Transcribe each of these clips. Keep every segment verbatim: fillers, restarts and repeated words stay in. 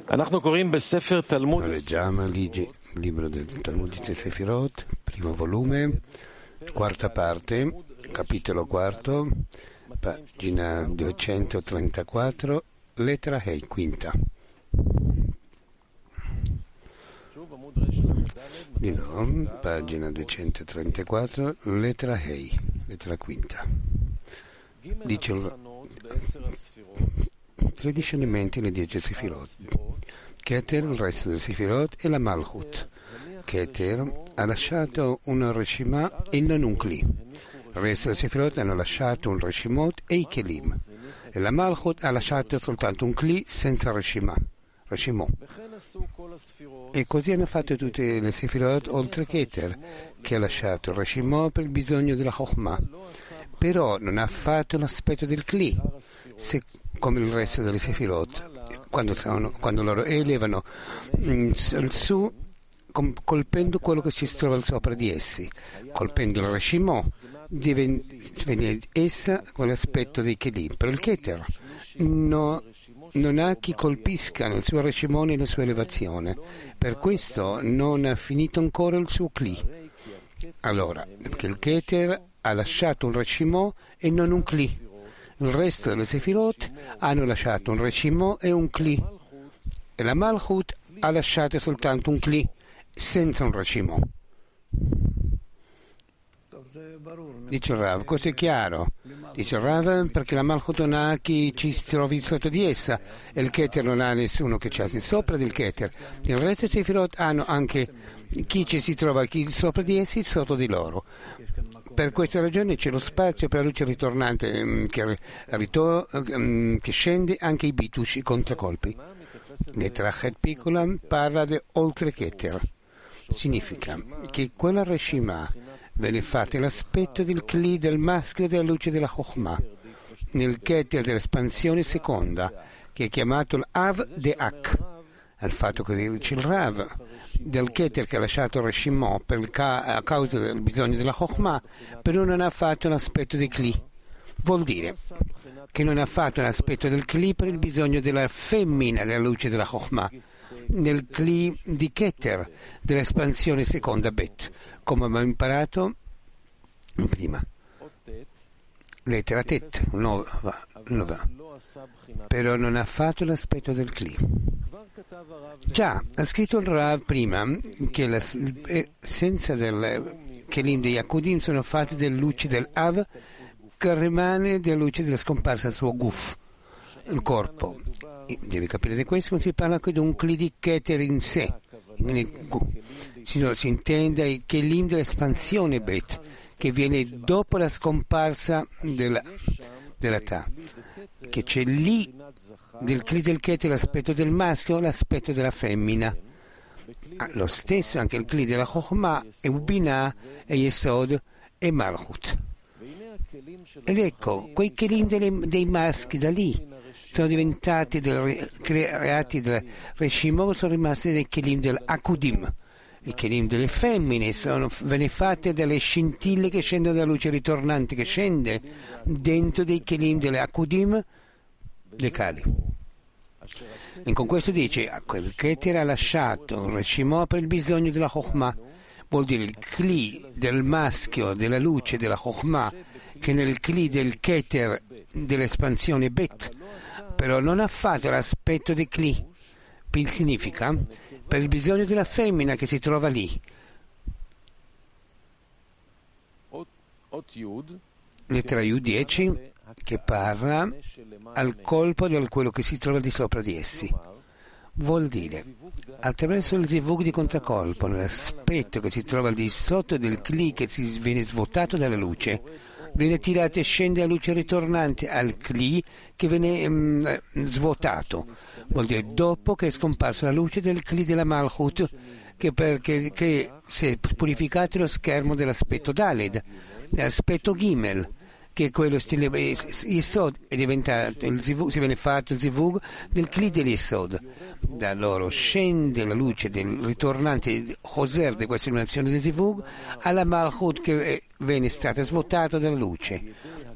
Leggiamo il libro del Talmud di Sefirot, primo volume, quarta parte, capitolo quarto, pagina duecentotrentaquattro, lettera Hei, quinta. Di nuovo, pagina duecentotrentaquattro, lettera Hei, lettera quinta. Dice il tredici elementi nei dieci Sefirot. Keter, il resto del Sefirot, e la Malchut. Keter ha lasciato una Reshima e non un Kli. Il resto del Sefirot hanno lasciato un Reshimot e i Kelim. E la Malchut ha lasciato soltanto un Kli senza Reshima. Reshimot. E così hanno fatto tutte le Sefirot oltre Keter, che ha lasciato il Reshimot per il bisogno della Chokhmah. Però non ha fatto l'aspetto del Kli, se, come il resto delle Sefirot, quando, sono, quando loro elevano mh, su, com, colpendo quello che si trova sopra di essi, colpendo il Reshimot, diviene essa quell'aspetto dei Kelim. Però il Keter no, non ha chi colpisca nel suo Reshimot nella sua elevazione, per questo non ha finito ancora il suo Kli. Allora, perché il Keter ha lasciato un Reshimot e non un Kli. Il resto delle Sefirot hanno lasciato un Reshimot e un Kli. E la Malchut ha lasciato soltanto un Kli, senza un Reshimot. Dice il Rav, questo è chiaro. Dice il Rav, perché la Malchut non ha chi ci trovi sotto di essa, e il Keter non ha nessuno che ci sopra del Keter. Il resto dei Sefirot hanno anche chi ci si trova chi sopra di essi sotto di loro. Per questa ragione c'è lo spazio per la luce ritornante che, ritor- che scende anche i bitush, i contraccolpi. Lettera Het piccola parla di oltre Keter. Significa che quella Reshima viene fatta l'aspetto del Kli del maschio della luce della Chokhmah, nel Keter dell'espansione seconda, che è chiamato l'Av de Ak. Al fatto che dice il Rav del Keter che ha lasciato Reshimot per ca- a causa del bisogno della Chokhmah, però non ha fatto l'aspetto del Kli. Vuol dire che non ha fatto l'aspetto del Kli per il bisogno della femmina della luce della Chokhmah, nel Kli di Keter dell'espansione seconda Bet, come abbiamo imparato prima. Lettera Tet, nova, nova. Però non ha fatto l'aspetto del Kli. Già, ha scritto il Rav prima che l'essenza del Kelim degli Akudim sono fatti delle luci del Av che rimane della luce della scomparsa del suo Guf, il corpo. E devi capire di questo quando si parla qui di un Kli di Keter in sé, si, si intende il Kelim dell'espansione Bet, che viene dopo la scomparsa della, della Ta, che c'è lì del Kli del Keter l'aspetto del maschio, l'aspetto della femmina. Ah, lo stesso anche il Kli della Chokhmah e Ubinah e Yesod e Malchut. Ed ecco, quei Kelim delle, dei maschi da lì sono diventati del, creati del Reshimot, sono rimasti dei Kelim dell'Akudim. I Kelim delle femmine sono venne fatte dalle scintille che scendono dalla luce ritornante che scende dentro dei Kelim delle Akudim dei Kali. E con questo dice quel Keter ha lasciato un Reshimot per il bisogno della Chokhmah, vuol dire il Kli del maschio della luce della Chokhmah che nel Kli del Keter dell'espansione Bet, però non ha fatto l'aspetto del Kli. Il significa per il bisogno della femmina che si trova lì. Lettera Yud dieci che parla al colpo di quello che si trova di sopra di essi. Vuol dire attraverso il zivug di contraccolpo, l'aspetto che si trova al di sotto del Kli che si viene svuotato dalla luce, viene tirato e scende la luce ritornante al Kli che viene mh, svuotato. Vuol dire dopo che è scomparsa la luce del Kli della Malchut, che, perché, che si è purificato lo schermo dell'aspetto Daled, l'aspetto Gimel, che è quello stile Yesod, è diventato il zivug, si viene fatto il zivug del Kli dell'Yesod. Da loro scende la luce del ritornante Hoser di questa illuminazione del zivug alla Malchut che viene stata svuotata dalla luce.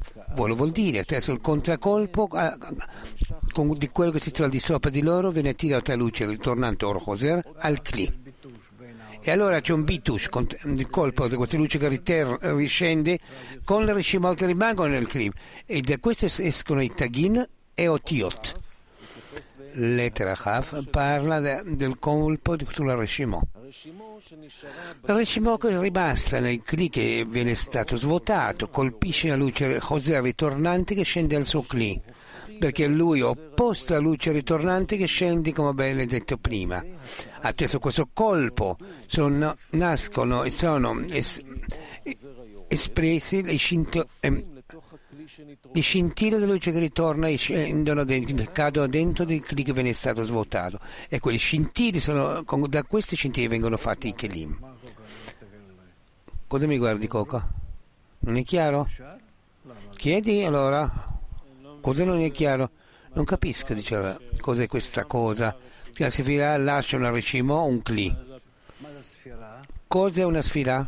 vuole vuol dire attraverso il contraccolpo a, con, di quello che si trova al di sopra di loro viene tirata luce ritornante Or Hoser al Kli. E allora c'è un bitush, il colpo di questa luce che riter- riscende con le rishimot che rimangono nel Kli, e da questo escono i tagin e otiot. Lettera Chaf parla de, del colpo sulla rishimot. La rishimot che è rimasta nel Kli che viene stato svuotato colpisce la luce Hoser ritornante che scende al suo Kli, perché lui è opposto alla luce ritornante che scende, come abbiamo detto prima. Attraverso questo colpo sono, nascono e sono es, espressi le, scint, eh, le scintille della luce che ritorna e scendono dentro, cadono dentro del Kli che viene stato svuotato, e quelle scintille sono, da queste scintille vengono fatti i Kelim. Cosa mi guardi, Coco? Non è chiaro? Chiedi allora. Cosa non è chiaro? Non capisco, diceva, cos'è questa cosa. La sfira lascia una rishimo, un Kli. Cos'è una sfira?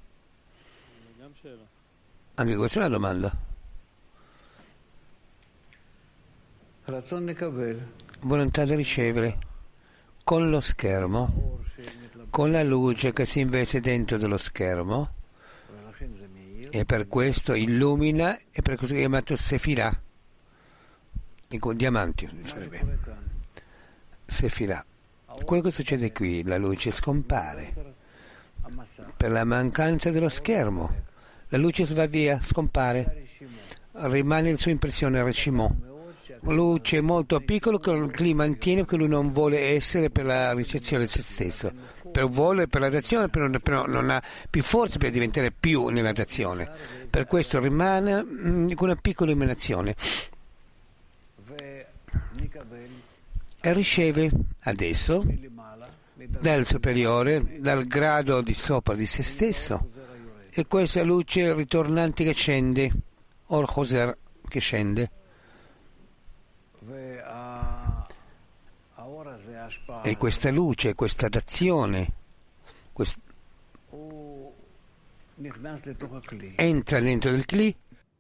Anche questa è una domanda. Volontà di ricevere con lo schermo, con la luce che si investe dentro dello schermo, e per questo illumina, e per questo è chiamato sefirah. E con diamanti sarebbe Sefirah. Quello che succede qui, la luce scompare per la mancanza dello schermo, la luce va via, scompare, rimane la sua impressione Reshimot, luce molto piccola che il Kli mantiene, che lui non vuole essere per la ricezione di se stesso, per vuole per la dazione, però, però non ha più forza per diventare più nella dazione, per questo rimane mh, con una piccola emanazione. E riceve adesso dal superiore, dal grado di sopra di se stesso, e questa luce ritornante che scende, Or Hoser che scende, e questa luce, questa dazione quest... entra dentro del Kli,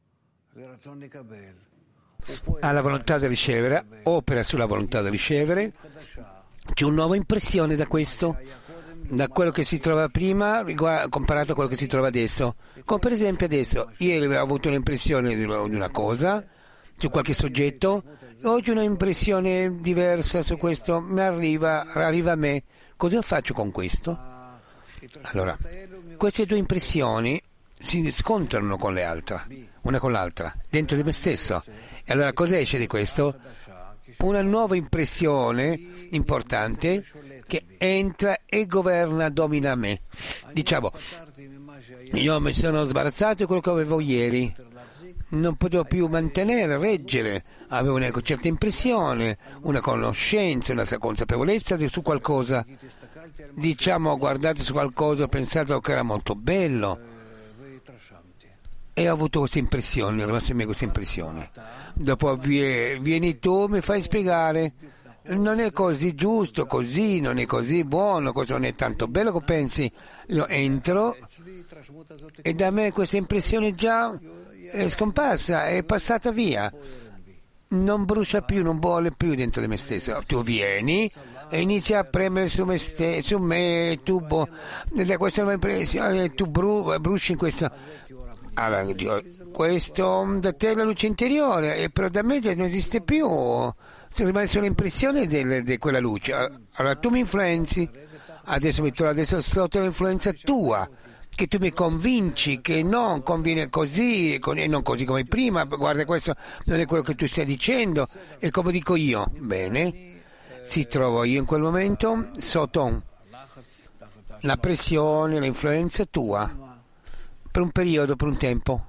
ha la volontà di ricevere, opera sulla volontà di ricevere, c'è una nuova impressione da questo, da quello che si trova prima comparato a quello che si trova adesso. Come per esempio adesso, ieri avevo avuto l'impressione di una cosa, su qualche soggetto, oggi un'impressione diversa su questo, mi arriva, arriva a me, cosa faccio con questo? Allora, queste due impressioni si scontrano con le altre, una con l'altra, dentro di me stesso. E allora cosa esce di questo? Una nuova impressione importante che entra e governa, domina me. Diciamo, io mi sono sbarazzato di quello che avevo ieri, non potevo più mantenere, reggere, avevo una certa impressione, una conoscenza, una consapevolezza su qualcosa. Diciamo, ho guardato su qualcosa, ho pensato che era molto bello, e ho avuto questa impressione, è rimasta in me questa impressione. Dopo vieni tu, mi fai spiegare, non è così giusto, così, non è così buono, questo non è tanto bello come pensi. Io entro e da me questa impressione già è scomparsa, è passata via, non brucia più, non vuole più dentro di me stesso. Tu vieni e inizi a premere su me, ste, su me tu, boh, da questa nuova impressione, tu bru, bruci in questo. Allora, dico, questo da te è la luce interiore, però da me non esiste più, se rimane solo l'impressione di quella luce. Allora tu mi influenzi, adesso mi trovo adesso sotto l'influenza tua, che tu mi convinci che non conviene così e non così come prima, guarda, questo non è quello che tu stai dicendo, è come dico io. Bene, si trovo io in quel momento sotto la pressione, l'influenza tua, per un periodo, per un tempo.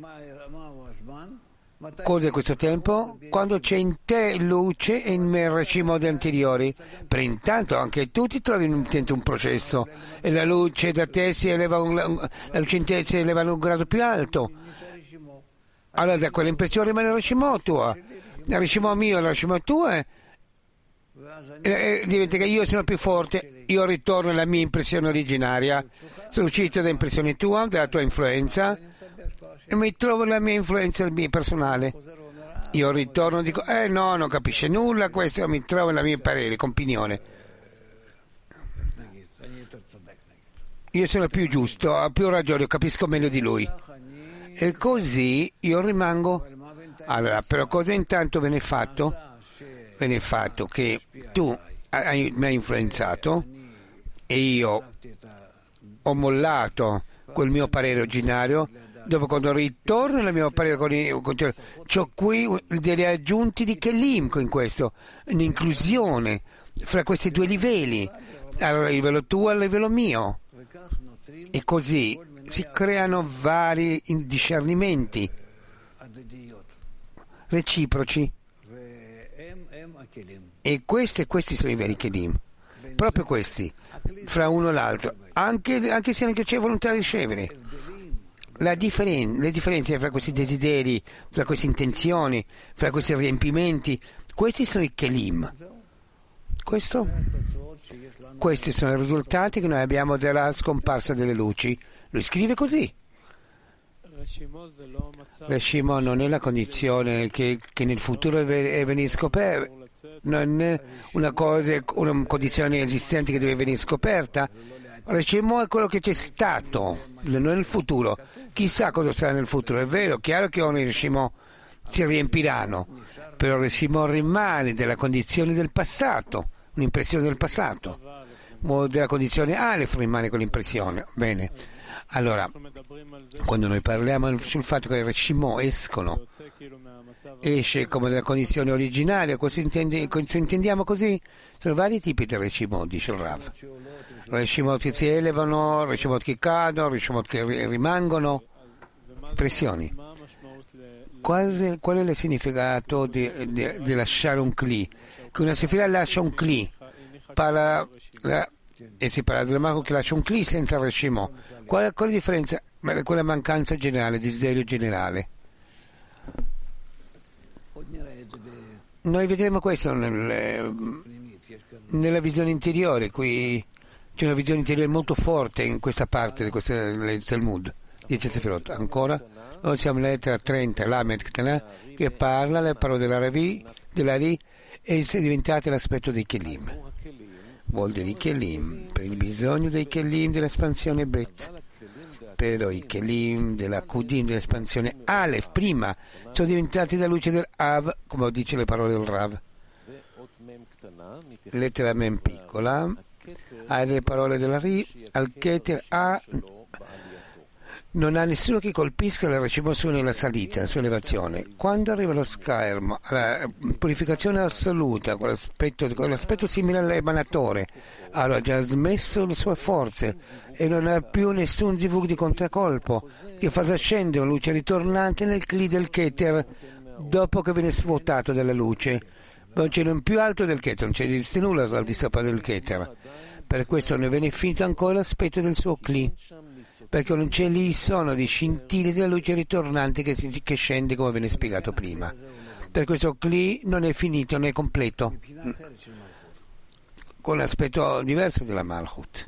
Cos'è questo tempo? Quando c'è in te luce e in me racimo di anteriori. Per intanto anche tu ti trovi dentro un processo e la luce da te si eleva, un, la luce in te si eleva a un grado più alto. Allora da quell'impressione rimane il racimo tua, il racimo mio, il racimo tuo, e, e diventa che io sono più forte, io ritorno alla mia impressione originaria, sono uscito da impressione tua, dalla tua influenza, e mi trovo la mia influenza mia personale. Io ritorno e dico, eh no, non capisce nulla, questo mi trovo la mia parere, opinione. Io sono più giusto, ho più ragione, capisco meglio di lui. E così io rimango. Allora, però cosa intanto viene fatto? Viene fatto che tu hai, mi hai influenzato e io ho mollato quel mio parere originario. Dopo, quando ritorno al mio parere, c'ho qui degli aggiunti di Kelim in questo, un'inclusione fra questi due livelli, al livello tuo e al livello mio. E così si creano vari discernimenti reciproci. E questi, questi sono i veri Kelim, proprio questi, fra uno e l'altro, anche, anche se non c'è volontà di ricevere. La differen- le differenze fra questi desideri, fra queste intenzioni, fra questi riempimenti, questi sono i Kelim. Questo? Questi sono i risultati che noi abbiamo della scomparsa delle luci. Lui scrive così. Reshimo non è la condizione che, che nel futuro è venire scoperta, non è una cosa, una condizione esistente che deve venire scoperta. Reshimo è quello che c'è stato, non nel futuro. Chissà cosa sarà nel futuro. È vero, chiaro che ogni Reshimo si riempiranno, però Reshimo rimane della condizione del passato, un'impressione del passato, della condizione Aleph rimane quell'impressione. Bene. Allora, quando noi parliamo sul fatto che i Reshimo escono, esce come dalla condizione originaria, cosa intendi, cosa intendiamo così? Sono vari tipi di Reshimo, dice il Rav. Reshimot che si elevano, Reshimot che cadono, Reshimot che rimangono, pressioni. Qual, qual è il significato di, di, di lasciare un Kli? Che una sefira lascia un Kli, parla, la, e si parla del mago che lascia un Kli senza Reshimo. Qual, qual è la differenza? Quella mancanza generale, desiderio generale. Noi vedremo questo nel, nella visione interiore, qui c'è una visione interiore molto forte in questa parte di questa del Talmud, dice Sefirot. Ancora, noi siamo alla lettera trenta, Lamed Ktana, che parla, le parole della Ravi, della Ri, e è diventata l'aspetto dei Kelim. Vuol dire i Kelim, per il bisogno dei Kelim dell'espansione Bet. Però i Kelim della Kudim dell'espansione Aleph prima sono diventati la luce del Av, come dice le parole del Rav. Lettera Mem piccola, ha le parole della Ri, al Keter A non ha nessuno che colpisca la reciprocazione nella salita, la sua elevazione. Quando arriva lo schermo, la purificazione assoluta, quell'aspetto, quell'aspetto simile all'emanatore, allora ha già smesso le sue forze e non ha più nessun zivug di contraccolpo che fa scendere una luce ritornante nel Kli del Keter dopo che viene svuotato dalla luce. Non c'è non più alto del Keter, non c'è nulla al di sopra del Keter. Per questo ne viene finito ancora l'aspetto del suo Kli, perché non c'è lì sono di scintille della luce ritornante che, che scende, come viene spiegato prima. Per questo Kli non è finito, non è completo, con l'aspetto diverso della Malchut.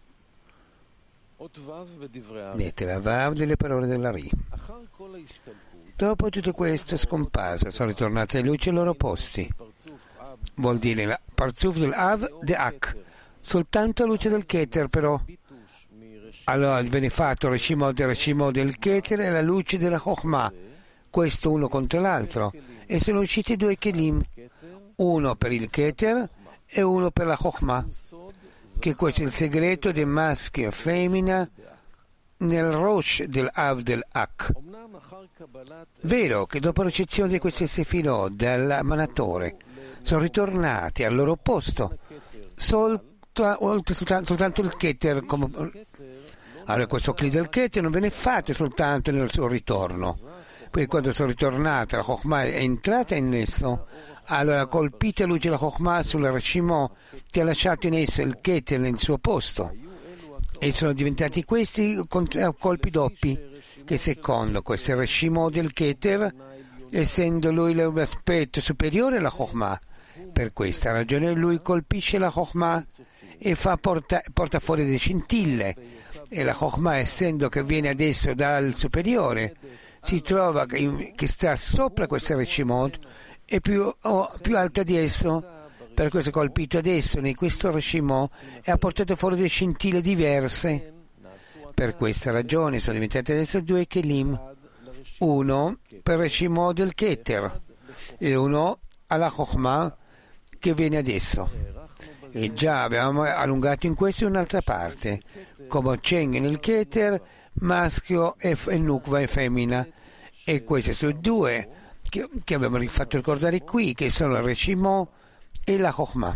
Lettera Vav delle parole della Ri. Dopo tutto questo è scomparsa, sono ritornate le luci ai loro posti. Vuol dire la Parzuf del Av de Ak, soltanto la luce del Keter però. Allora viene fatto il Reshimo del Reshimo del Keter e la luce della Chokhmah, questo uno contro l'altro, e sono usciti due Kelim, uno per il Keter e uno per la Chokhmah, che questo è il segreto del maschio e femmina nel Rosh del Av del Ak. Vero che dopo la ricezione di questi sefirot dal manatore sono ritornati al loro posto, soltanto, soltanto il Keter come. Allora questo Kli del Keter non viene fatto soltanto nel suo ritorno, poi quando sono ritornata la Chokhmah è entrata in esso, allora colpite la luce della Chokhmah sulla Reshimo che ha lasciato in esso il Keter nel suo posto, e sono diventati questi colpi doppi, che secondo questo Reshimo del Keter, essendo lui l'aspetto superiore alla Chokhmah, per questa ragione lui colpisce la Chokhmah e fa porta, porta fuori delle scintille. E la Chokhmah, essendo che viene adesso dal superiore, si trova che, che sta sopra questa Reshimot e più, oh, più alta di esso. Per questo è colpito adesso in questo Reshimot e ha portato fuori delle scintille diverse. Per questa ragione sono diventate adesso due Kelim, uno per Reshimot del Keter e uno alla Chokhmah che viene adesso. E già abbiamo allungato in questo un'altra parte, come Cheng nel Keter, maschio e, e Nukva e femmina. E questi sono due che, che abbiamo fatto ricordare qui, che sono il Reshimot e la Chokhmah.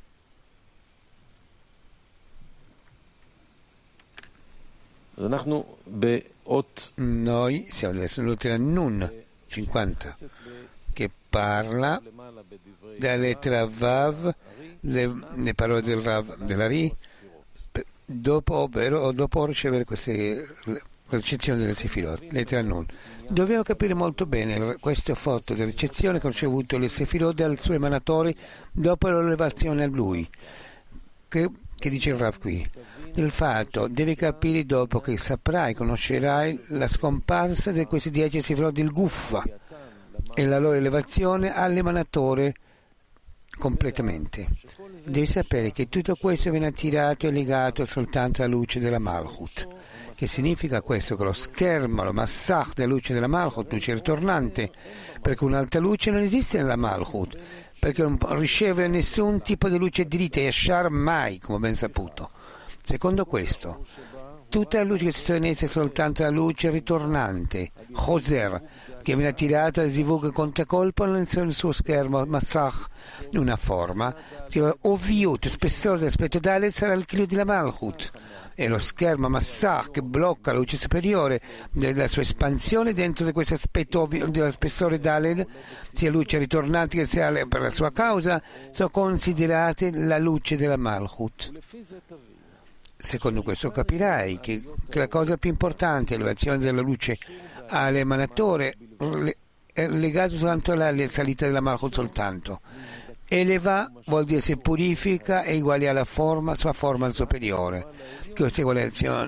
Noi siamo adesso in lettera Nun cinquanta, che parla della lettera Vav, le, le parole del Rav della Ri, dopo, ovvero, dopo ricevere queste ricezioni delle Sefirot, lettera Nun. Dobbiamo capire molto bene questa foto di ricezione che ha ricevuto le Sefirot dal suo emanatore dopo la elevazione a lui, che, che dice il Rav qui. Il fatto devi capire dopo che saprai, conoscerai la scomparsa di questi dieci Sefirot del Guffa e la loro elevazione all'emanatore completamente. Devi sapere che tutto questo viene attirato e legato soltanto alla luce della Malchut. Che significa questo? Che lo schermo, lo massach della luce della Malchut, luce ritornante, perché un'altra luce non esiste nella Malchut, perché non riceve nessun tipo di luce diritta, Yashar mai, come ben saputo. Secondo questo, tutta la luce che si trova in essa è soltanto la luce ritornante, Choser, che viene attirata da Zivug contracolpo nel suo schermo Massach, una forma, Oviut, spessore dell'aspetto Dalet sarà il Kliyut della Malchut, e lo schermo Massach che blocca la luce superiore della sua espansione dentro di questo aspetto dello spessore Dalet, sia luce ritornante che sia per la sua causa, sono considerate la luce della Malchut. Secondo questo capirai che, che la cosa più importante è l'elevazione della luce all'emanatore è legata soltanto alla salita della Malchut soltanto. Eleva vuol dire si purifica e uguale alla forma, sua forma superiore. Questa egualazione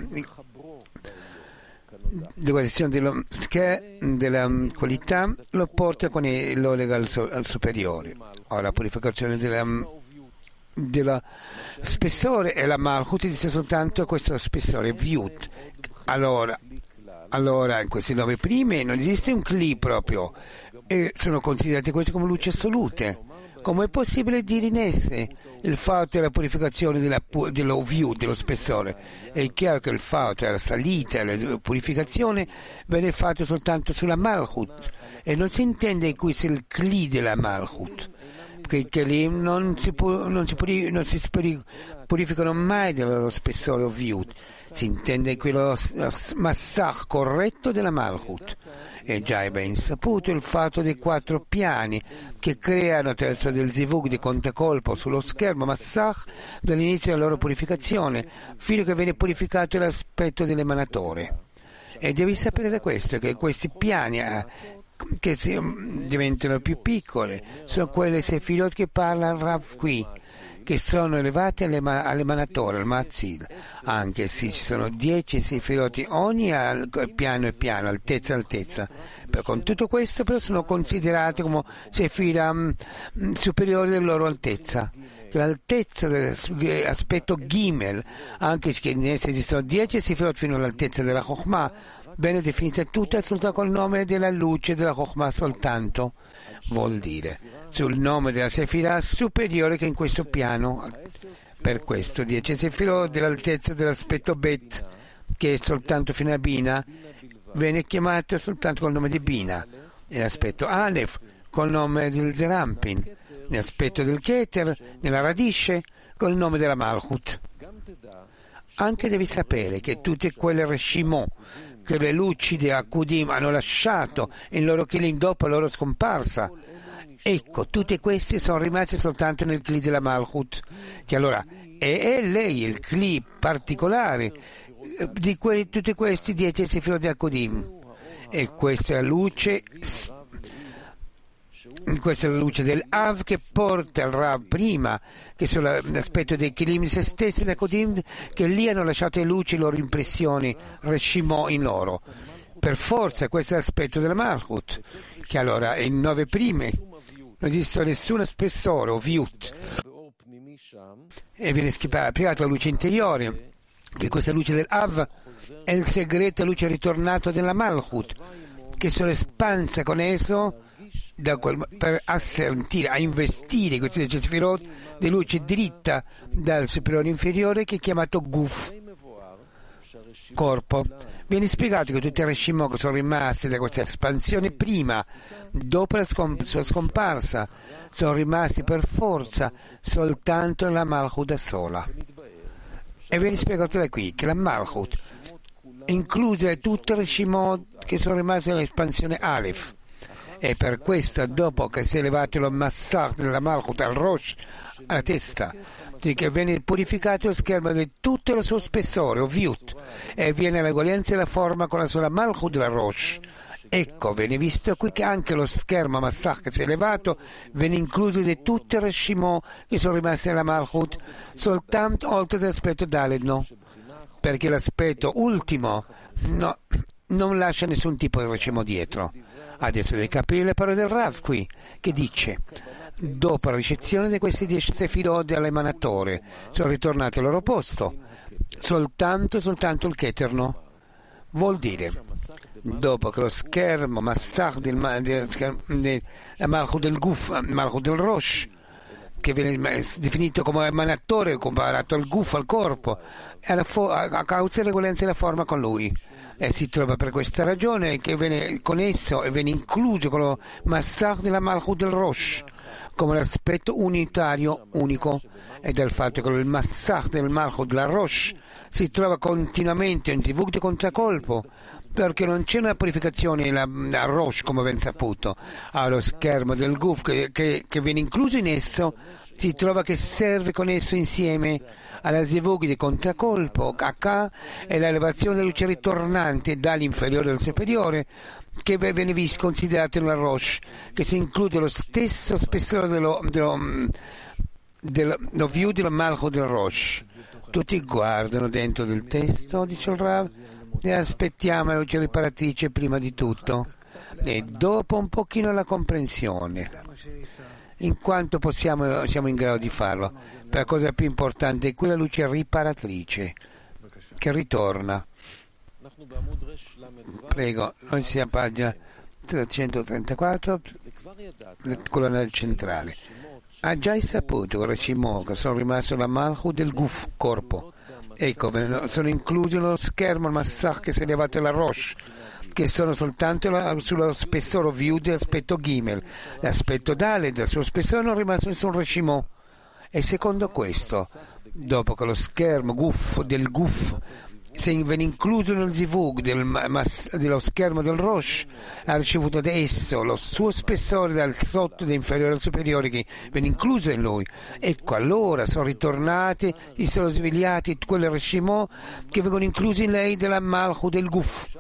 l'egualazione dello, della qualità lo porta con il, lo lega al, al superiore. Ora la purificazione della dello spessore e la Malchut esiste soltanto questo spessore Viut. Allora, allora in queste nove prime non esiste un Kli proprio e sono considerate queste come luci assolute. Come è possibile dire in esse il fatto della purificazione della, dello Viut, dello spessore? È chiaro che il fatto della salita e la purificazione viene fatto soltanto sulla Malchut e non si intende qui se il Kli della Malchut, che i Kelim non si, non si, puri, non si purificano mai del loro spessore o Viut, si intende quello massach corretto della Malchut. E già è ben saputo il fatto dei quattro piani che creano attraverso del zivug di contacolpo sullo schermo massach dall'inizio della loro purificazione fino a che viene purificato l'aspetto dell'emanatore. E devi sapere da questo che questi piani eh, che si, diventano più piccole sono quelle Sefirot che parla il Rav qui, che sono elevate all'emanatore, al Matzil, anche se ci sono dieci Sefirot ogni al, piano e piano, altezza altezza. Per, con tutto questo però sono considerate come Sefira um, superiori della loro altezza. L'altezza dell'aspetto Gimel, anche se in esse esistono dieci Sefirot fino all'altezza della Chokhmah, bene definita tutta soltanto col nome della luce della Chokhmah soltanto, vuol dire sul nome della Sefirah superiore che in questo piano. Per questo dieci Sefirot dell'altezza dell'aspetto Bet, che è soltanto fino a Bina, viene chiamato soltanto col nome di Bina, e l'aspetto Aleph col nome del Zerampin, l'aspetto del Keter nella radice col nome della Malchut. Anche devi sapere che tutte quelle Reshimot che le luci di Akudim hanno lasciato in loro Kelim dopo la loro scomparsa, ecco, tutte queste sono rimaste soltanto nel Kli della Malchut, che allora è, è lei il Kli particolare di que, tutti questi dieci Sefirot di Akudim, e questa è la luce questa è la luce del Av che porta il Rav prima, che sono l'aspetto dei Kelim di se stessi da Kodim, che lì hanno lasciato le luci, le loro impressioni, Reshimot in loro. per forza questo è l'aspetto della Malchut, che allora è in nove prime, non esiste nessuno spessore o viut, e viene spiegato la luce interiore, che questa luce del Av è il segreto, la luce ritornata della Malchut, che sono espansa con esso da quel, per assentire, a investire questi Sefirot di luce dritta dal superiore inferiore, che è chiamato Guf, corpo. Viene spiegato che tutti i Reshimot che sono rimasti da questa espansione prima, dopo la scomp- sua scomparsa, sono rimasti per forza soltanto nella Malchut da sola. E viene spiegato da qui che la Malchut include tutte le Reshimot che sono rimasti nell'espansione Aleph, e per questo, dopo che si è elevato lo Massach della Malchut al Rosh, alla testa, che viene purificato lo schermo di tutto il suo spessore o viut, e viene all'eguaglianza della forma con la sola Malchut della Rosh. Ecco, viene visto qui che anche lo schermo Massach che si è elevato viene incluso di tutte le Reshimot che sono rimaste nella Malchut, soltanto oltre l'aspetto Dalet, no? Perché l'aspetto ultimo no, non lascia nessun tipo di Reshimot dietro. Adesso devi capire le parole del Rav qui, che dice: dopo la ricezione di questi dieci Sefirot all'emanatore sono ritornati al loro posto soltanto soltanto il Keterno. Vuol dire, dopo che lo schermo Massach del, del, del, la Malchut del Guf, Malchut del Rosh, che viene definito come emanatore comparato al Guf, al corpo, a, fo- a causa dell'eguaglianza della forma con lui, e si trova per questa ragione che viene con esso e viene incluso con lo Massach della Malchut del Rosh come l'aspetto unitario unico, e dal fatto che il Massach del Malchut della Rosh si trova continuamente in zivug di contraccolpo, perché non c'è una purificazione a Rosh, come ben saputo, allo schermo del Guf che, che, che viene incluso in esso, si trova che serve con esso insieme alla zivug di contraccolpo H e l'elevazione della luce ritornante dall'inferiore al superiore, che viene visto considerato nella Rosh, che si include lo stesso spessore dello, dello, dello, dello view della Malchut del Rosh. Tutti guardano dentro del testo, dice il Rav, e aspettiamo la luce riparatrice prima di tutto, e dopo un pochino la comprensione, in quanto possiamo, siamo in grado di farlo. Per la cosa più importante è quella luce riparatrice che ritorna. Prego, noi siamo a pagina trecentotrentaquattro, colonna centrale. Ha già saputo che Reshimot che sono rimasti la Malchut del Guf, corpo. Ecco, sono inclusi nello schermo il Massach che si è elevato alla Rosh, che sono soltanto la, sullo spessore view dell'aspetto Gimel. L'aspetto Dalet, del suo spessore non è rimasto nessun Reshimot. E secondo questo, dopo che lo schermo Guf del Guf se viene incluso nel zivug del mas, dello schermo del Rosh, ha ricevuto da esso lo suo spessore dal sotto ed inferiore al superiore che viene incluso in lui. Ecco, allora sono ritornati, si sono svegliati quelle Reshimot che vengono inclusi in lei della Malchut del Guf,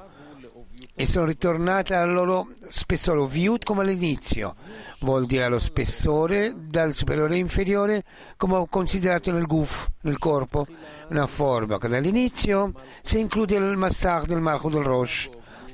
e sono ritornate al loro spessore viut come all'inizio, vuol dire allo spessore dal superiore all'inferiore come considerato nel Guf, nel corpo, una forma che dall'inizio si include il Massach del Malchut del Rosh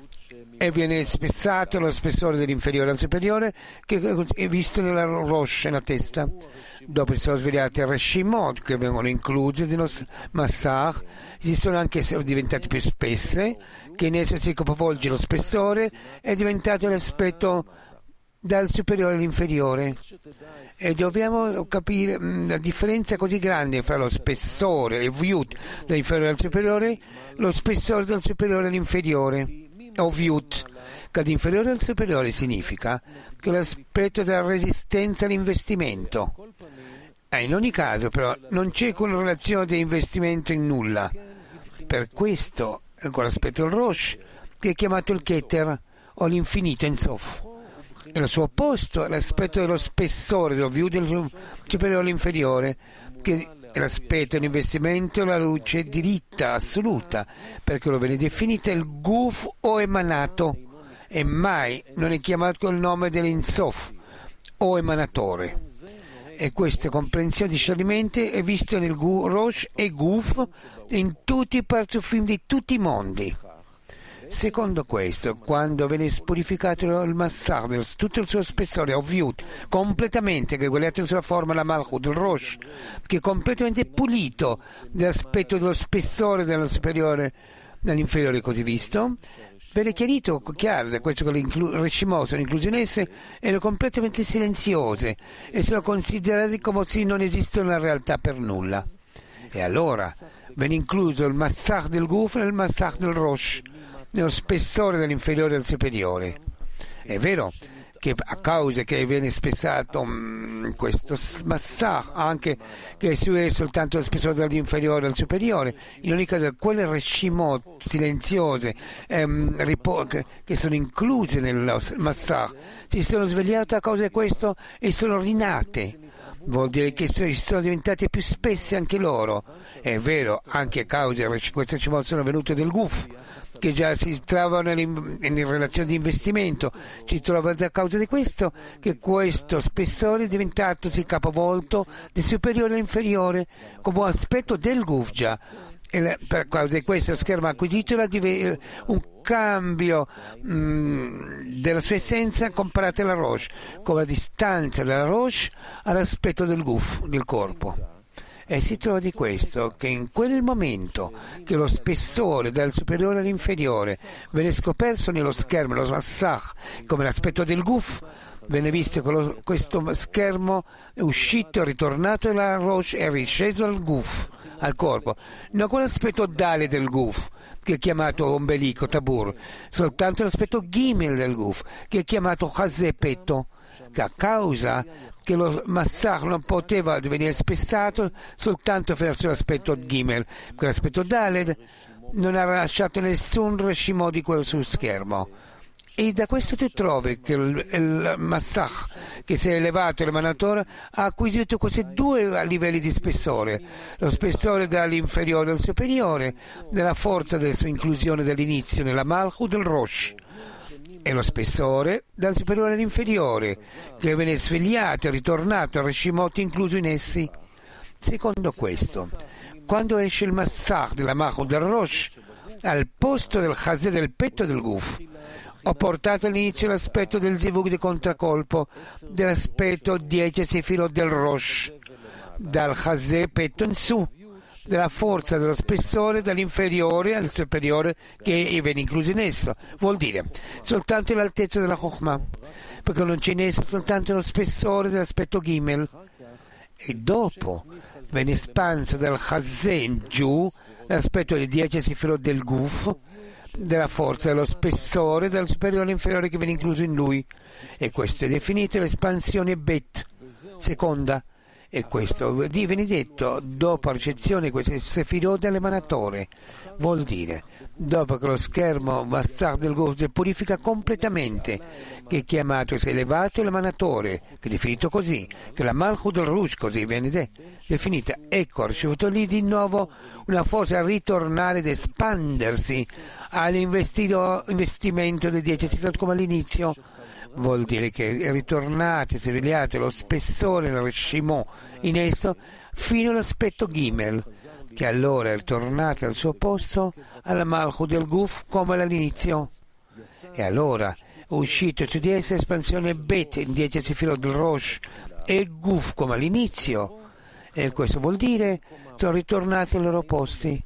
e viene spessato lo spessore dell'inferiore al superiore che è visto nella Rosh, nella testa. Dopo si sono svegliati i Reshimot che vengono inclusi nello Massach, si sono anche diventate più spesse, che in esso si capovolge lo spessore, è diventato l'aspetto dal superiore all'inferiore, e dobbiamo capire mh, la differenza così grande fra lo spessore e viut dall'inferiore al superiore, lo spessore dal superiore all'inferiore o viut, che dall'inferiore al superiore significa che l'aspetto della resistenza all'investimento. Eh, in ogni caso però non c'è correlazione di investimento in nulla, per questo con l'aspetto del Rosh che è chiamato il Keter o l'infinito in Sof, e al suo opposto l'aspetto dello spessore dello view del superiore all'inferiore, che è l'aspetto dell'investimento e la luce diritta assoluta, perché lo viene definito il Guf o emanato, e mai non è chiamato col nome dell'Insof o emanatore. E questa comprensione di scioglimento è vista nel Rosh e Guf in tutti i parzufim di tutti i mondi. Secondo questo, quando viene purificato il Massach, tutto il suo spessore, ovviut, completamente regolato in sua forma la Malchut, il Rosh, che è completamente pulito dall'aspetto dello spessore dello superiore dall'inferiore così visto, viene chiarito, chiaro, da questo che le Reshimot sono incluse in esse, erano completamente silenziose e sono considerate come se non esistono in realtà per nulla. E allora viene incluso il Massach del Guf e il Massach del Rosh, nello spessore dell'inferiore al superiore. È vero che a causa che viene spessato mh, questo Massach, anche che è soltanto lo spessore dall'inferiore al superiore, in ogni caso quelle Reshimot silenziose ehm, ripo- che, che sono incluse nel Massach si sono svegliate a causa di questo e sono rinate. Vuol dire che sono diventate più spesse anche loro. È vero, anche a causa di queste Reshimot sono venute del Guf, che già si trovano in, in relazione di investimento, si trova a causa di questo che questo spessore è diventato si capovolto di superiore all'inferiore come aspetto del Guf già. E per causa di questo lo schermo acquisito era un cambio mh, della sua essenza comparata alla Rosh, con la distanza della Rosh all'aspetto del Guf, del corpo. E si trova di questo che in quel momento che lo spessore dal superiore all'inferiore viene scoperto nello schermo, lo Massach, come l'aspetto del Guf, viene visto che lo, questo schermo è uscito, è ritornato alla Rosh e è risceso al Guf, al corpo, non quell'aspetto Dale del Guf che è chiamato ombelico, tabur, soltanto l'aspetto Gimel del Guf che è chiamato Chazé, petto, che a causa che lo Massach non poteva venire spessato soltanto verso l'aspetto Gimel, quell'aspetto Daled non ha lasciato nessun Reshimot di quello sul schermo. E da questo tu trovi che il, il Massach che si è elevato, l'emanatore, ha acquisito questi due livelli di spessore, lo spessore dall'inferiore al superiore, della forza della sua inclusione dall'inizio nella Malchut del Rosh, e lo spessore dal superiore all'inferiore, che viene svegliato e ritornato al Reshimot incluso in essi. Secondo questo, quando esce il Massach della Malchut del Rosh, al posto del Chazé del petto del Guf, ho portato all'inizio l'aspetto del Zivug di contraccolpo, dell'aspetto dieci Sefirot del Rosh, dal Chazé petto in su, della forza dello spessore dall'inferiore al superiore che viene incluso in esso. Vuol dire soltanto l'altezza della Chokhmah, perché non c'è in esso soltanto lo spessore dell'aspetto Gimel. E dopo viene espanso dal Chazé in giù l'aspetto dei dieci Sefirot del Guf, della forza dello spessore dal superiore all'inferiore che viene incluso in lui, e questo è definito l'espansione Bet seconda, e questo viene detto dopo la ricezione di queste Sefirot dall'emanatore. Vuol dire dopo che lo schermo Massach del Guf purifica completamente, che è chiamato, si è elevato l'emanatore, che è definito così, che la Malchut del Rosh così viene de- definita, ecco ha ricevuto lì di nuovo una forza a ritornare ed espandersi all'investimento dei dieci Sefirot come all'inizio. Vuol dire che è ritornato, si è svegliato lo spessore del Reshimot in esso fino all'aspetto Gimel, che allora è ritornato al suo posto alla Malchut del Guf come all'inizio. E allora è uscito su di essa espansione Bet in dieci Sefirot del Rosh e Guf come all'inizio, e questo vuol dire sono ritornati ai loro posti,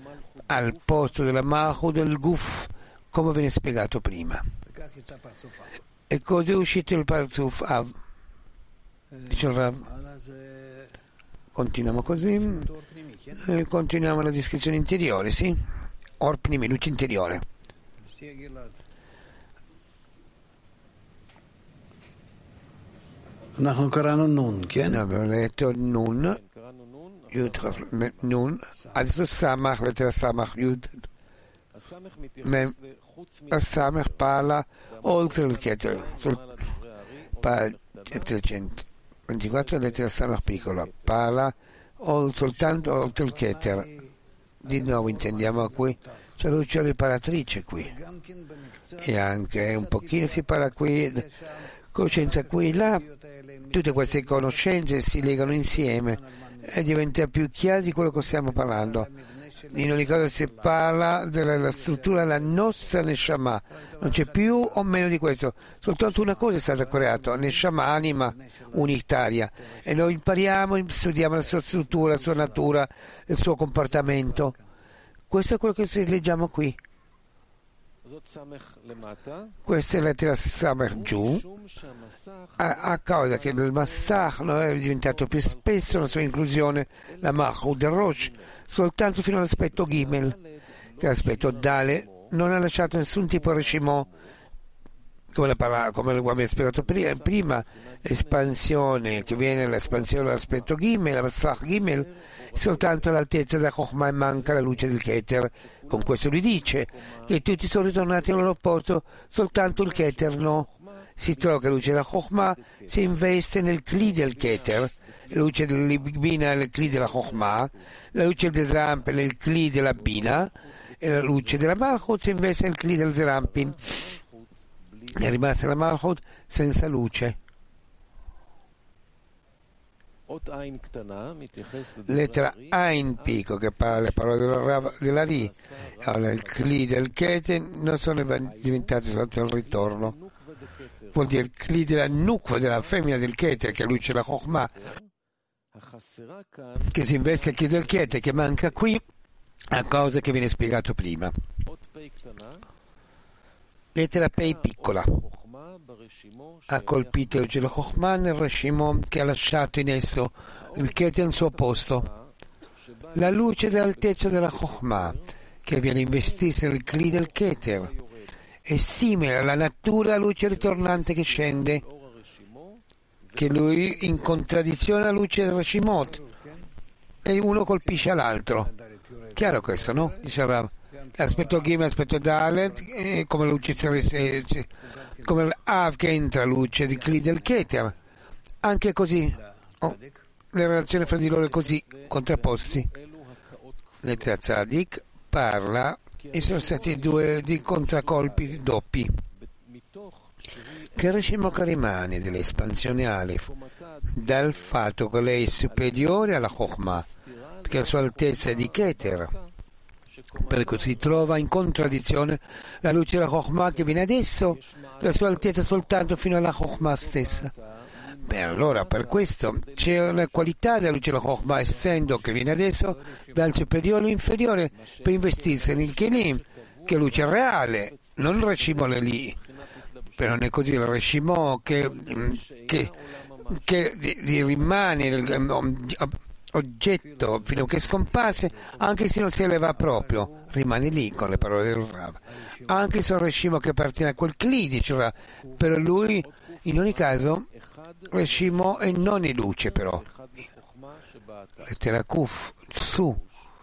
al posto della Malchut del Guf, come viene spiegato prima. E così è uscito il Parzuf Av. Dice il Rav. Continuiamo così. E continuiamo la descrizione interiore, sì? Or Pnimi, luce interiore. Abbiamo letto Nun, Yud, Nun, adesso Samach, lettera Samach, Yud. Samach parla oltre il Keter, ventiquattro lettera Samach piccola, parla soltanto oltre il Keter. Di nuovo intendiamo qui, c'è la luce riparatrice qui, e anche un pochino si parla qui, coscienza qui e là, tutte queste conoscenze si legano insieme e diventa più chiaro di quello che stiamo parlando. In ogni caso si parla della struttura della nostra Neshama, non c'è più o meno di questo, soltanto una cosa è stata creata, Neshama, anima unitaria, e noi impariamo, studiamo la sua struttura, la sua natura, il suo comportamento. Questo è quello che leggiamo qui. Questa è la lettera Samech giù, a, a causa che il Massach non è diventato più spesso la sua inclusione, la Malchut del Rosh, soltanto fino all'aspetto Gimel, che l'aspetto Dale non ha lasciato nessun tipo di Reshimò, come, la parola, come abbiamo spiegato prima, l'espansione che viene l'espansione dell'aspetto Gimel, la Massach Gimel, soltanto all'altezza della Chokhmah e manca la luce del Keter. Con questo lui dice che tutti sono ritornati al loro posto, soltanto il Keter no. Si trova che la luce della Chokhmah si investe nel Kli del Keter, la luce della Bina nel Kli della Chokhmah, la luce del Zerampin nel Kli della Bina e la luce della Malchut si investe nel Kli del Zerampin. È rimasta la Malchut senza luce. Lettera Ain Pico che parla le parole della, della Ri, allora, il Kli del Keten non sono diventati soltanto il ritorno, vuol dire il Kli della Nukva, della femmina del Keter, che è luce della Chokhmah, che si investe il Kli del Keter, che manca qui a causa che viene spiegato prima. Lettera Pei piccola. Ha colpito il cielo Chokhmah nel Reshimon che ha lasciato in esso il Keter al suo posto. La luce dell'altezza della Chokhmah che viene investita nel Kli del Keter è simile alla natura luce ritornante che scende, che lui in contraddizione alla luce del Reshimot, e uno colpisce all'altro. Chiaro questo, no? Dice Rav. L'aspetto Gimel, l'aspetto Dalet, eh, come luce eh, come l'Av che entra luce di Kli del Keter, anche così oh, le relazioni fra di loro così contrapposti. Lettera Tzadik parla e sono stati due di contraccolpi doppi che Reshimò che rimane dell'espansione Aleph dal fatto che lei è superiore alla Chokhmah perché la sua altezza è di Keter, per cui si trova in contraddizione la luce della Chokhmah che viene adesso, la sua altezza soltanto fino alla Chokhmah stessa. Beh, allora per questo c'è una qualità della luce della Chokhmah, essendo che viene adesso dal superiore all'inferiore, per investirsi nel Kelim, che è luce reale, non il Reshimò lì. Però non è così, il Reshimò che, che, che rimane oggetto fino a che scomparse, anche se non si eleva proprio, rimane lì con le parole del Rav. Anche se è un Reshimò che appartiene a quel Kli, diceva, per lui in ogni caso Reshimò e non è luce, però lettera Kuf su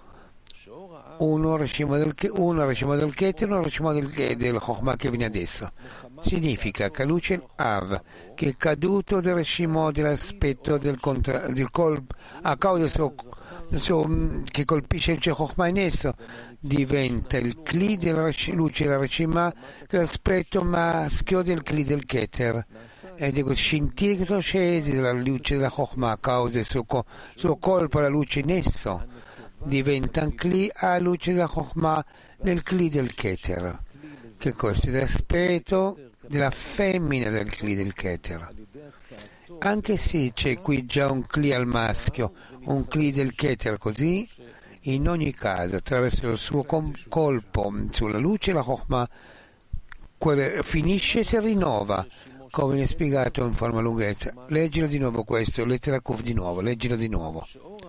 uno Reshimò del uno Reshimò del Keter, uno Reshimò del, del Chokhmah che viene adesso. Significa che la luce Av, che è caduto del Reshimò dell'aspetto del, contra, del colpo a causa del suo, del suo che colpisce il Chokhmah in esso, diventa il Kli della luce della Reshimah che è l'aspetto maschio del Kli del Keter, ed è questo scintille che sono scesi della luce della Chokhmah a causa del suo, suo colpo alla luce in esso, diventa un Kli a luce della Chokhmah nel Kli del Keter, che questo è l'aspetto della femmina del Kli del Keter. Anche se c'è qui già un Kli al maschio, un Kli del Keter così, in ogni caso attraverso il suo colpo sulla luce la Chokhmah finisce e si rinnova, come viene spiegato in forma lunghezza. Leggilo di nuovo questo, lettera Kuf di nuovo, leggilo di nuovo.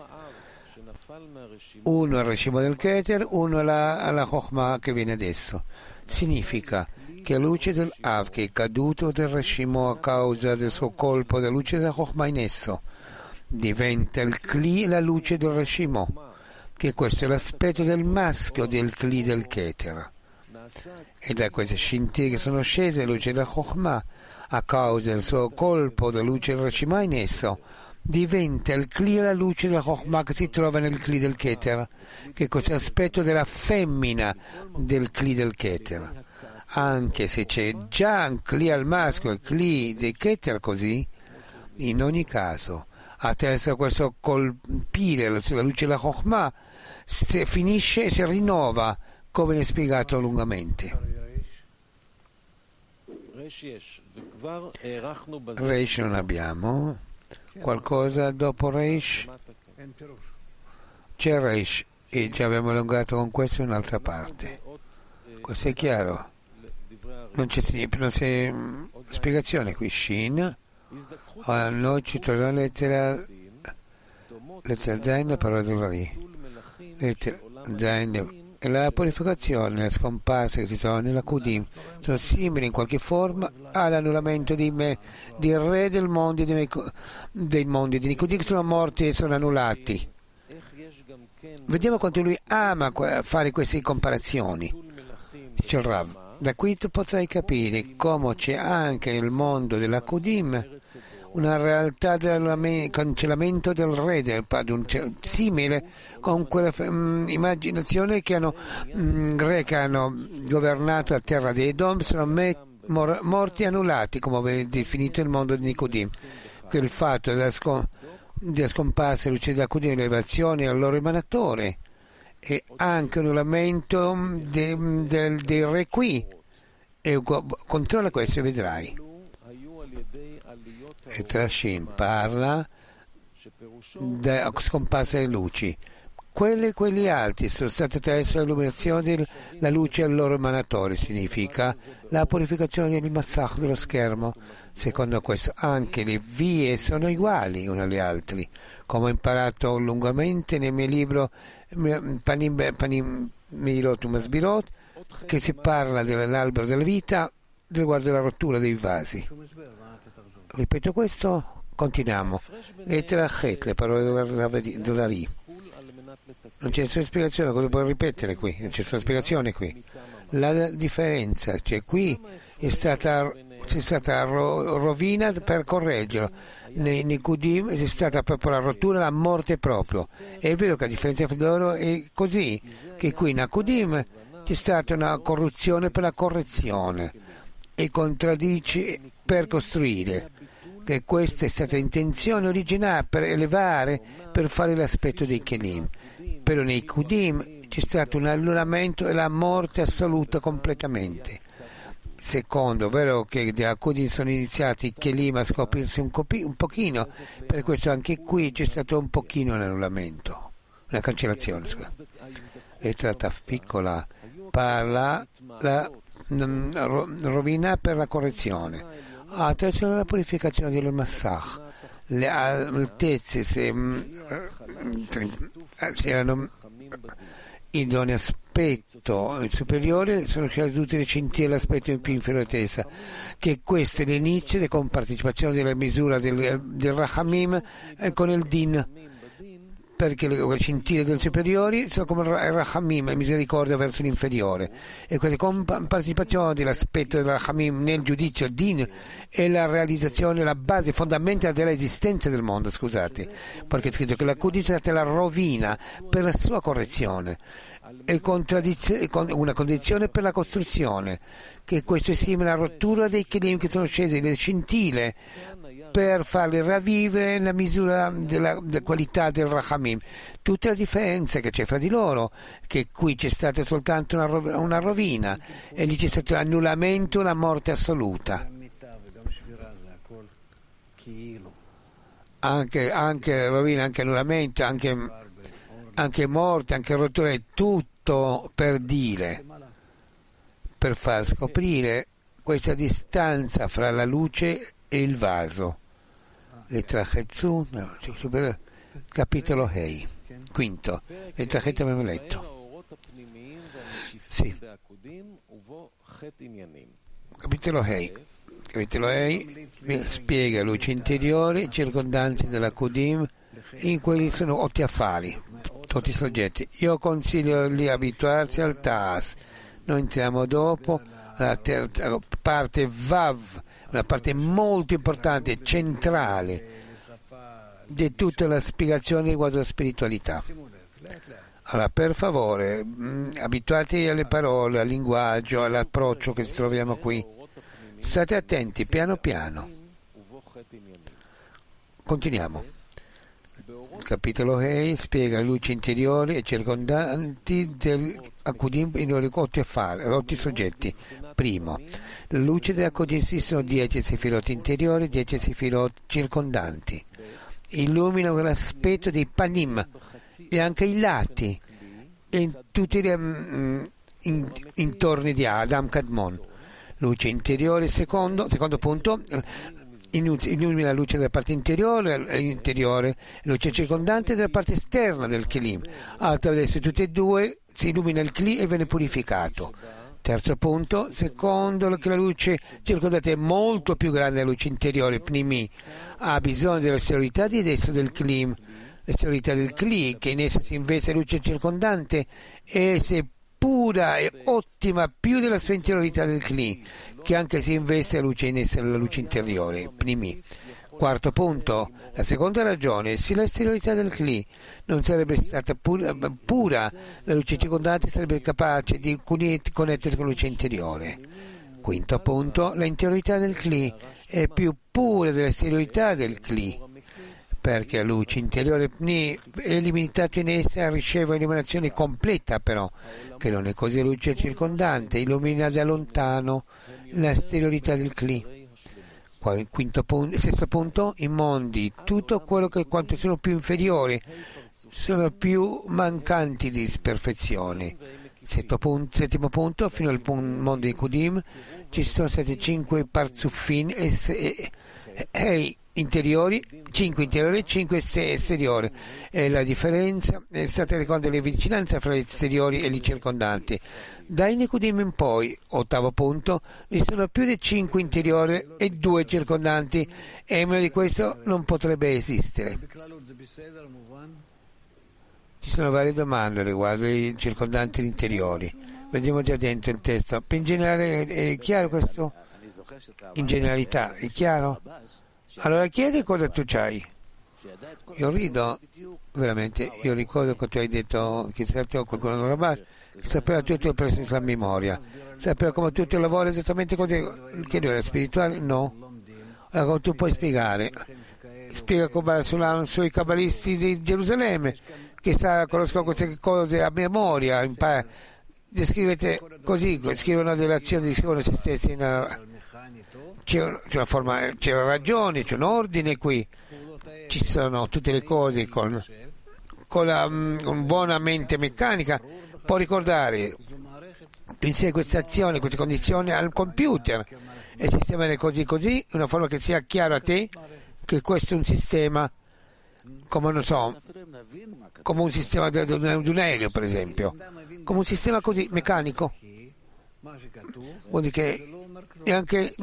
Uno è il Reshimò del Keter, uno è la, la Chokhmah che viene adesso. Significa che la luce dell'Av che è caduto del Reshimò a causa del suo colpo della luce della Chokhmah in esso diventa il Kli la luce del Reshimò, che questo è l'aspetto del maschio del Kli del Keter, e da queste scintille che sono scese la luce della Chokhmah a causa del suo colpo della luce del Reshimò in esso diventa il Kli la luce della Chokhmah che si trova nel Kli del Keter, che è questo aspetto della femmina del Kli del Keter. Anche se c'è già un Kli al maschio e il Kli del Keter così, in ogni caso attraverso questo colpire la luce della Chokhmah, si finisce e si rinnova, come viene spiegato lungamente. Reish non abbiamo. Qualcosa dopo Reish? C'è Reish e ci abbiamo allungato con questo in un'altra parte. Questo è chiaro. Non c'è, non c'è spiegazione qui. Shin. Ora noi ci troviamo la lettera lettera Zain, la parola dell'Ari. Lettera Zain e la purificazione, la scomparsa che si trova nella Kudim sono simili in qualche forma all'annullamento di me, del re del mondo dei, dei mondi di Kudim che sono morti e sono annullati. Vediamo quanto lui ama fare queste comparazioni, dice il Rav. Da qui tu potrai capire come c'è anche nel mondo della Kudim una realtà del cancellamento del re del padre, simile con quella um, immaginazione che hanno um, re che hanno governato la terra di Edom sono me, mor, morti e annullati, come viene definito il mondo di Nicodim. Quel fatto della, scom- della scomparsa della luce della Kudim, l'elevazione al loro emanatore e anche un annullamento de, de, del re qui, e controlla questo e vedrai. E Trashin parla della scomparsa delle luci. Quelli e quelli alti sono stati attraverso l'illuminazione della luce al loro emanatore, significa la purificazione del massacro dello schermo. Secondo questo anche le vie sono uguali une alle altre, come ho imparato lungamente nel mio libro Panim, Panim Meirot Masbirot, che si parla dell'albero della vita riguardo alla rottura dei vasi. Ripeto questo, continuiamo. Lettera Chet, le parole della, della Ri. Non c'è nessuna spiegazione, cosa puoi ripetere qui? Non c'è nessuna spiegazione qui. La differenza, cioè qui è stata, c'è stata ro, rovina per correggerlo. Nei Nikudim è stata proprio la rottura, la morte proprio. È vero che la differenza fra loro è così, che qui in Nikudim c'è stata una corruzione per la correzione e contraddice per costruire, che questa è stata l'intenzione originale per elevare, per fare l'aspetto dei Kelim. Però nei Kudim c'è stato un annullamento e la morte assoluta completamente. Secondo, vero che da Kudim sono iniziati i Kelim a scoprirsi un, copi, un pochino, per questo anche qui c'è stato un pochino un annullamento, una cancellazione. Scusa. Lettera Taf piccola parla la rovina per la correzione, attraverso la purificazione del massach. Le altezze se, se erano in ogni aspetto superiore sono cadute le cinghie l'aspetto più inferiore tesa, che questo è l'inizio della compartecipazione della misura del, del Rahamim con il Din, perché le cinghie del superiore sono come il Rahamim, la misericordia verso l'inferiore, e questa compartecipazione dell'aspetto del Rahamim nel giudizio Din è la realizzazione, la base fondamentale dell'esistenza del mondo, scusate, perché è scritto che la Kudim è la rovina per la sua correzione e una condizione per la costruzione, che questo è simile alla rottura dei Kelim che sono scesi, le scintille, per farli ravvivere la misura della, della qualità del Rahamim. Tutta la differenza che c'è fra di loro, che qui c'è stata soltanto una, rov- una rovina e lì c'è stato l'annullamento, la morte assoluta. Anche, anche rovina, anche annullamento, anche, anche morte, anche rottura, è tutto per dire, per far scoprire questa distanza fra la luce e il vaso. Lettera Chetzu, no, capitolo Hei, quinto, lettera Chet abbiamo letto. Sì. Capitolo Hei. Capitolo Hei spiega luce interiore, circondanze della Kudim, in cui sono otto affari, tutti i soggetti. Io consiglio di abituarsi al Tas. Noi entriamo dopo la terza parte Vav, una parte molto importante, centrale di tutta la spiegazione riguardo alla spiritualità. Allora, per favore, mh, abituatevi alle parole, al linguaggio, all'approccio che troviamo qui. State attenti, piano piano. Continuiamo. capitolo sei spiega le luci interiori e circondanti dell'Akudim in otto affari, otto soggetti. Primo, le luci dell'Akudim esistono dieci sefirot interiori, dieci sefirot circondanti. Illuminano l'aspetto dei panim e anche i lati e in tutti gli um, in, intorni di Adam Kadmon. Luce interiore, secondo, secondo punto, illumina la luce della parte interiore, interiore, luce circondante della parte esterna del Kelim. Attraverso tutte e due si illumina il Kli e viene purificato. Terzo punto, secondo che la luce circondante è molto più grande della luce interiore, Pnimi, ha bisogno della sterilità di destro del Klim, la sterilità del Kli, che in essa si investe luce circondante e se pura e ottima più della sua interiorità del Kli, che anche si investe la luce in essa, la luce interiore, Pnimi. Quarto punto, la seconda ragione, se la sterilità del Kli non sarebbe stata pura, pura la luce circondante sarebbe capace di connettersi con la luce interiore. Quinto punto, la interiorità del Kli è più pura della sterilità del Kli, perché la luce interiore Pni è limitata in essa riceve illuminazione completa, però, che non è così la luce circondante, illumina da lontano la sterilità del Kli. Quinto punto, sesto punto, i mondi, tutto quello che quanto sono più inferiori, sono più mancanti di perfezione. Punto, settimo punto, fino al mondo di Kudim ci sono stati cinque parzuffin e, e, e interiori, cinque interiori e cinque esteriori. E la differenza è stata ricorda le vicinanze fra gli esteriori e i circondanti. Dai Nikudim in poi, ottavo punto, vi sono più di cinque interiori e due circondanti e meno di questo non potrebbe esistere. Ci sono varie domande riguardo i circondanti e gli interiori. Vediamo già dentro il testo. In generale è chiaro questo? In generalità è chiaro? Allora chiedi cosa tu c'hai. Io rido, veramente, io ricordo che tu hai detto che sei stato qualcuno non Rabash, che sapeva tutto il preso sulla memoria, sapeva come tutto il lavoro esattamente così, che lui era spirituale? No. Allora come tu puoi spiegare? Spiega come sulla, sui cabalisti di Gerusalemme, che sa, conoscono queste cose a memoria, impara, descrivete così, scrivono delle azioni, descrivono se stessi in una, c'è, c'è una forma, c'è una ragione, c'è un ordine qui, ci sono tutte le cose con, con la um, buona mente meccanica, può ricordare, tu insegui queste azioni, queste condizioni al computer e il sistema è così così, una forma che sia chiaro a te che questo è un sistema come non so, come un sistema di un aereo per esempio, come un sistema così meccanico, vuol dire che è anche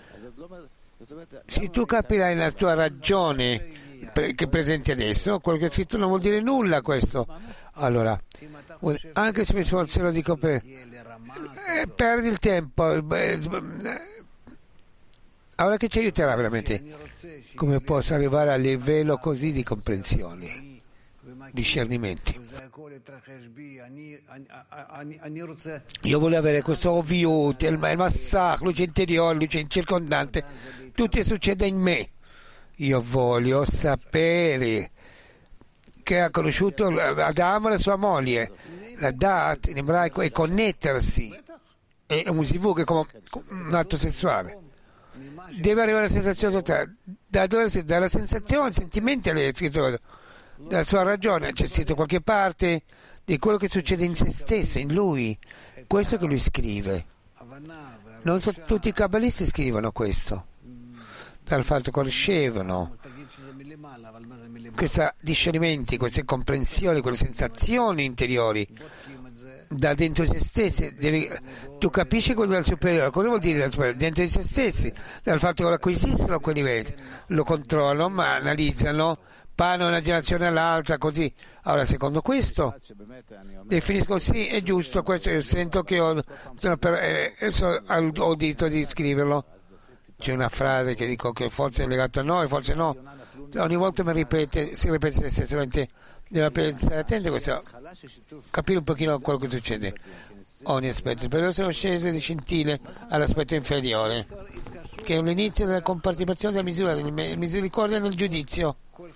se tu capirai la tua ragione che presenti adesso, quello che è scritto non vuol dire nulla questo. Allora, anche se se lo dico per eh, perdi il tempo, allora che ci aiuterà veramente? Come posso arrivare a livello così di comprensione, discernimenti? Io voglio avere questo ovvio, il massacro, luce interiore, luce circondante, tutto succede in me. Io voglio sapere che ha conosciuto Adamo e la sua moglie, la Dat in ebraico è connettersi, è un zivug, è come un atto sessuale. Deve arrivare alla sensazione totale, da dove, dalla sensazione, sentimenti alle scritture, dalla sua ragione, c'è scritto qualche parte di quello che succede in se stesso, in lui, questo che lui scrive. Non so, tutti i cabalisti scrivono questo, dal fatto che ricevono questi discernimenti, queste comprensioni, quelle sensazioni interiori da dentro se stessi. Devi, tu capisci quello del superiore, cosa vuol dire dal superiore? Dentro di se stessi, dal fatto che lo acquisiscono a quei livelli, lo controllano, ma analizzano, parlano da una generazione all'altra, così. Allora, secondo questo, definisco sì, è giusto, questo io sento che ho, sono per, eh, so, ho udito di scriverlo. C'è una frase che dico che forse è legata a noi, forse no, ogni volta mi ripete, si ripete se stesso, deve stare attento a questo, capire un pochino quello che succede, ogni aspetto, però sono scese di scintille all'aspetto inferiore, che è l'inizio della compartecipazione della misura, della misericordia nel giudizio.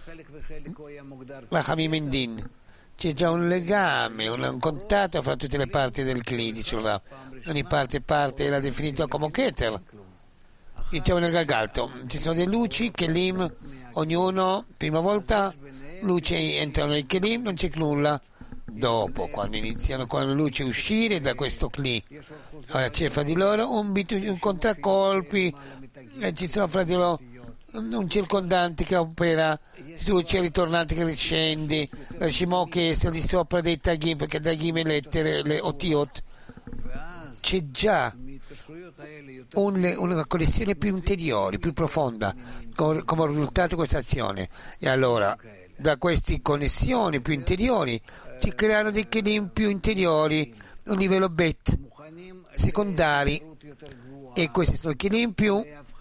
Rachamim Endin. C'è già un legame, un, un contatto fra tutte le parti del Kli, dice il Rav. Ogni parte parte era definita come Keter. Diciamo nel Galgalto, ci sono delle luci, Kelim, ognuno, prima volta, luci entrano nei Kelim, non c'è nulla. Dopo, quando iniziano con le luci a uscire da questo Kli, allora c'è fra di loro un, un contraccolpi, e ci sono fra di loro un circondante che opera, c'è il ritornante che riscende, la Shimo che sta di sopra dei Tagim, perché Tagim e lettere, le Otiot, c'è già un, una connessione più interiore, più profonda, come, come risultato di questa azione. E allora, da queste connessioni più interiori, si creano dei kelim più interiori, un livello bet, secondari, e questi sono kelim più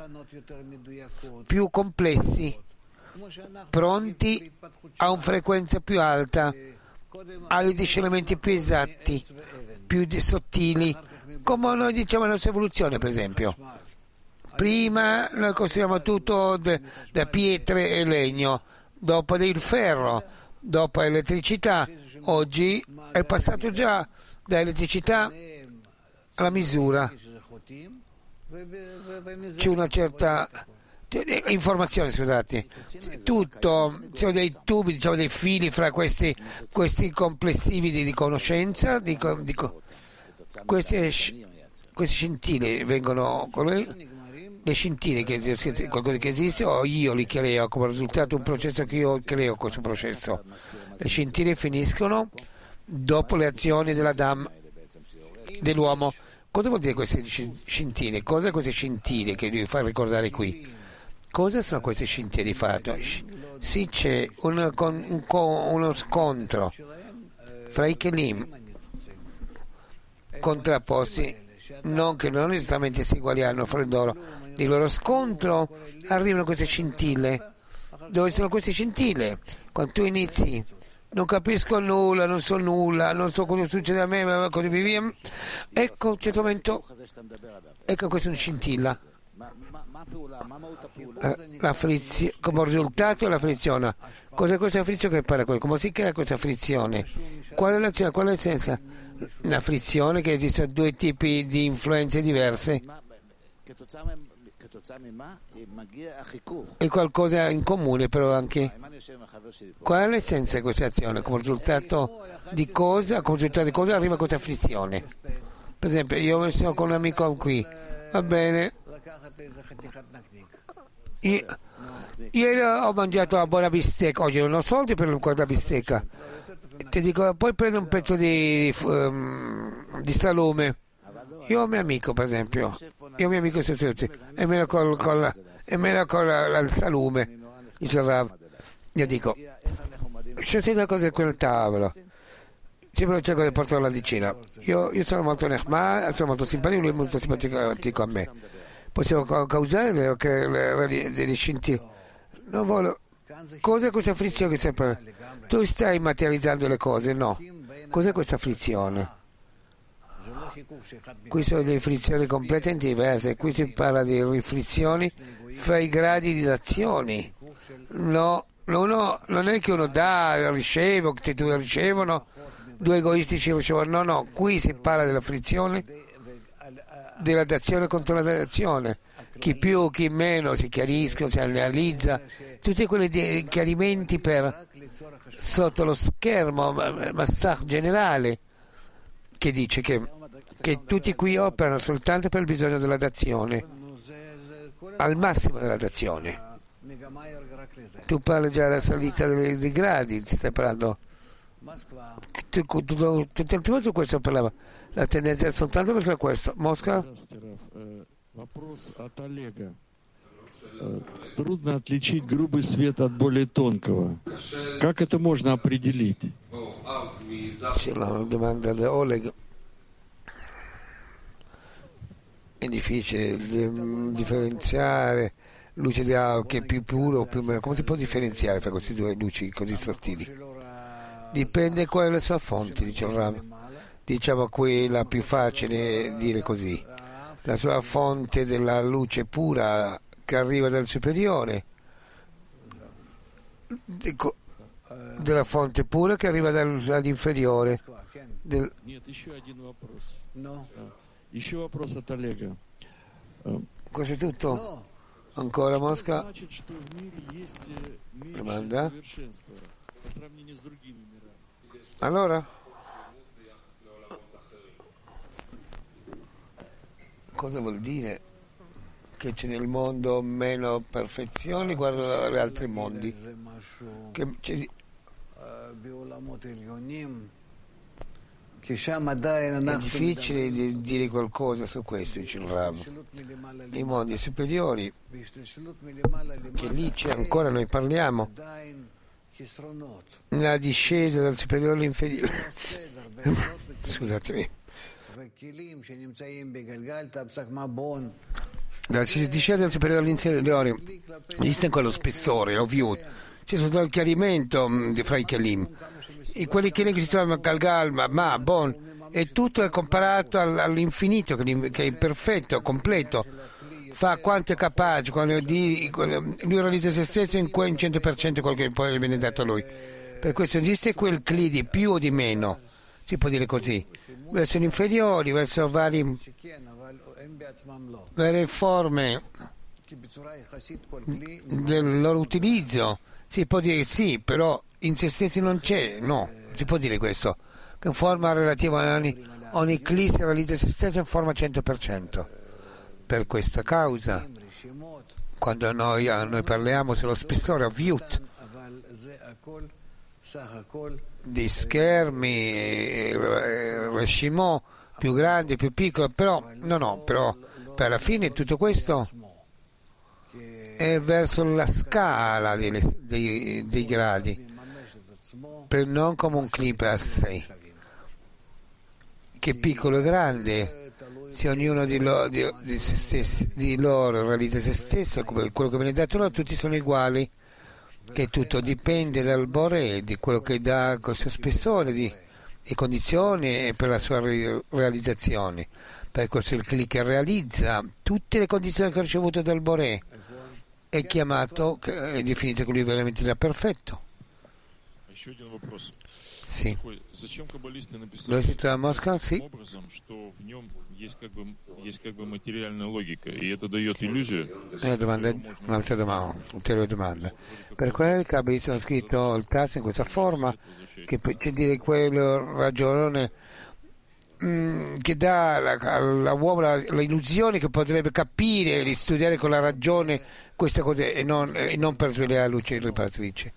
più complessi, pronti a una frequenza più alta, agli discernimenti più esatti, più sottili, come noi diciamo nella nostra evoluzione, per esempio. Prima noi costruiamo tutto da pietre e legno, dopo del ferro, dopo l'elettricità. Oggi è passato già da elettricità alla misura. C'è una certa informazione, scusate, tutto, ci sono dei tubi, diciamo dei fili fra questi, questi complessivi di, di conoscenza, di, di, queste, queste scintille vengono, le scintille che qualcosa che esiste o io li creo come risultato un processo che io creo questo processo. Le scintille finiscono dopo le azioni dell'Adam, dell'uomo. Cosa vuol dire queste scintille? Cosa sono queste scintille che vi fa ricordare qui? Cosa sono queste scintille di fatto? Sì, c'è un, un, uno scontro fra i kelim contrapposti, non che non esattamente si eguagliano fra loro. Di loro scontro arrivano queste scintille. Dove sono queste scintille? Quando tu inizi, non capisco nulla, non so nulla, non so cosa succede a me, ma cosa mi viene. Ecco, a un certo momento, ecco questa è una scintilla. La frizione, come risultato la frizione. Cos'è questa frizione che parla qui? Come si crea questa frizione? Qual è l'azione? Qual è l'essenza? La frizione che esistono due tipi di influenze diverse. E qualcosa in comune però anche. Qual è l'essenza di questa azione? Come risultato di cosa? Come risultato di cosa arriva questa frizione? Per esempio, io sono con un amico qui, va bene. Io, ieri ho mangiato una buona bistecca, oggi non ho soldi per quella bistecca. Ti dico, poi prendo un pezzo di, um, di salume. Io ho un mio amico, per esempio, io ho un mio amico e me lo col, col, e me lo col il salume. Io dico, c'è una cosa di quel tavolo. Sempre cerco di portare la vicina. Io, io sono molto nehmah, sono molto simpatico, lui è molto simpatico a me. Possiamo causare le, le, le, le scintille. Non voglio. Cos'è questa frizione che sempre? Tu stai materializzando le cose, no? Cos'è questa frizione? Qui sono delle frizioni completamente diverse, qui si parla di frizioni fra i gradi di azioni. No, no, no, non è che uno dà, riceve, che due ricevono, due egoistici ricevono, no, no, qui si parla della frizione, della dazione contro la dazione. Chi più, chi meno si chiariscono, si analizza, tutti quei chiarimenti per sotto lo schermo, massacro generale, che dice che che tutti qui operano soltanto per il bisogno della dazione, al massimo della dazione. Tu parli già della salita dei, dei gradi, ti stai parlando. Tutto il tempo su questo parlava. La tendenza è soltanto verso questo. Mosca? Вопрос от Олега. Трудно отличить грубый свет от более тонкого. Как это можно определить? C'è la domanda da Oleg. È difficile differenziare luce di acqua che è più puro o più meno. Come si può differenziare fra queste due luci così sottili? Dipende qual è la sua fonte, dice il Rav. Diciamo quella più facile dire così. La sua fonte della luce pura che arriva dal superiore dico, della fonte pura che arriva dal, dall'inferiore. Del... No. Еще вопрос от Олега. Questo è tutto? Ancora Mosca? Domanda? Allora? Cosa vuol dire? Che c'è nel mondo meno perfezioni riguardo agli altri mondi? Che c'è... È difficile di dire qualcosa su questo, dice il Rav. Nei mondi superiori, che lì c'è ancora, noi parliamo, la discesa dal superiore all'inferiore. Scusatemi. La discesa dal superiore all'inferiore esiste quello spessore, ovvio. C'è stato il chiarimento mh, fra i Kelim. E quelli che si trovano a Galgal, ma, ma bon, e tutto è comparato all, all'infinito, che, che è perfetto, completo. Fa quanto è capace, quando di, lui realizza se stesso in quel cento per cento quello che poi viene dato a lui. Per questo esiste quel cli di più o di meno, si può dire così, verso gli inferiori, verso vari, varie forme del loro utilizzo. Si può dire sì, però in se stessi non c'è, no, si può dire questo, che in forma relativa a ogni, ogni cli si realizza se stesso in forma cento per cento. Per questa causa, quando noi, noi parliamo sullo spessore avviut di schermi, reshimot più grandi, più piccoli, però no, no, però per la fine tutto questo è verso la scala dei, dei, dei gradi, per non come un clip a sé, che piccolo e grande, se ognuno di, lo, di, di, se stessi, di loro realizza se stesso, come quello che viene dato loro, tutti sono uguali, che tutto dipende dal Boré, di quello che dà col suo spessore, di, di condizioni e per la sua re, realizzazione. Per questo il clip che realizza tutte le condizioni che ha ricevuto dal Boré è chiamato, è definito che lui veramente da perfetto. Sì. Lo scritto da Mosca? Sì. Una domanda, un'altra domanda, ulteriore domanda. Per quello che abbiamo scritto il tasto in questa forma, che c'è dire quello ragione mh, che dà all'uomo la, l'illusione che potrebbe capire e studiare con la ragione questa cosa e non, e non per svegliare la luce riparatrice.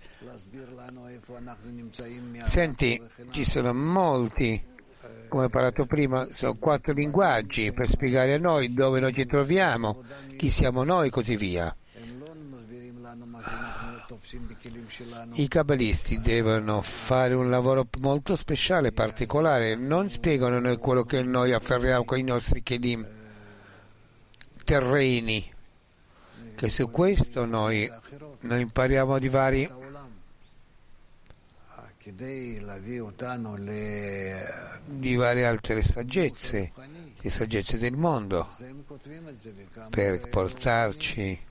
Senti, ci sono molti, come ho parlato prima, sono quattro linguaggi per spiegare a noi dove noi ci troviamo, chi siamo noi e così via. I cabalisti devono fare un lavoro molto speciale, particolare, non spiegano a noi quello che noi afferriamo con i nostri kelim terreni, che su questo noi, noi impariamo di vari di varie altre saggezze, le saggezze del mondo, per portarci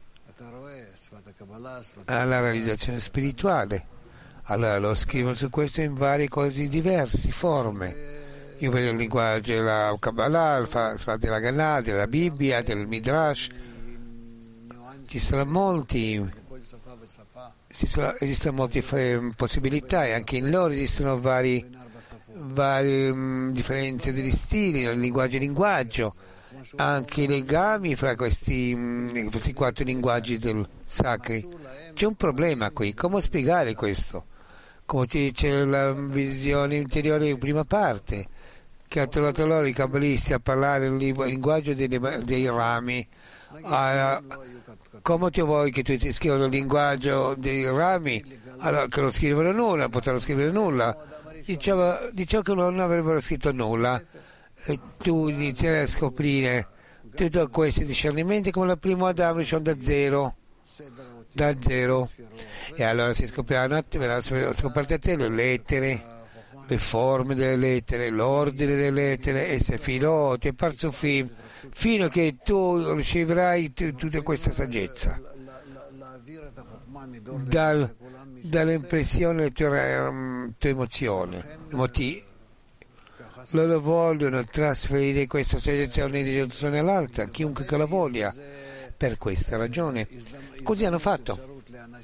alla realizzazione spirituale. Allora lo scrivo su questo in varie cose diverse, forme. Io vedo il linguaggio della Kabbalah, della Ganà, della Bibbia, del Midrash. Ci sono molti esistono molte possibilità e anche in loro esistono vari, varie um, differenze degli stili, il linguaggio e linguaggio, anche i legami fra questi, um, questi quattro linguaggi del sacri. C'è un problema qui, come spiegare questo? Come ti dice la visione interiore in prima parte, che ha trovato loro i kabbalisti a parlare il linguaggio dei, dei rami, a, come ti vuoi che tu ti scrivano il linguaggio dei rami, allora che non scrivono nulla, non potranno scrivere nulla, diceva, diceva che non avrebbero scritto nulla, e tu inizierai a scoprire tutti questi discernimenti come il primo Adamo, sono da zero, da zero, e allora si scopriranno, verranno scoperte a te le lettere, le forme delle lettere, l'ordine delle lettere, e sefirot e parzufim, fino a che tu riceverai t- tutta questa saggezza dal dall'impressione delle tue, um, tue emozioni, moti- loro vogliono trasferire questa situazione di riduzione all'altra, chiunque che la voglia, per questa ragione. Così hanno fatto.